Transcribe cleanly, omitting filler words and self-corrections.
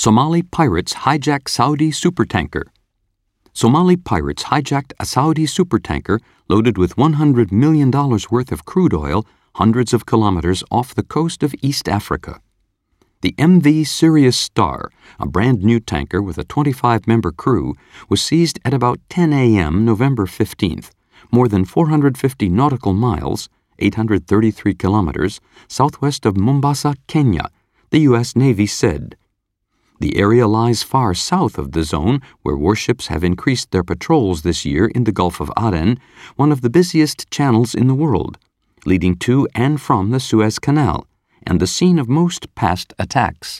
Somali pirates hijack Saudi supertanker. Somali pirates hijacked a Saudi supertanker loaded with $100 million worth of crude oil hundreds of kilometers off the coast of East Africa. The MV Sirius Star, a brand-new tanker with a 25-member crew, was seized at about 10 a.m. November 15th, more than 450 nautical miles, 833 kilometers, southwest of Mombasa, Kenya, the U.S. Navy said. The area lies far south of the zone where warships have increased their patrols this year in the Gulf of Aden, one of the busiest channels in the world, leading to and from the Suez Canal, and the scene of most past attacks.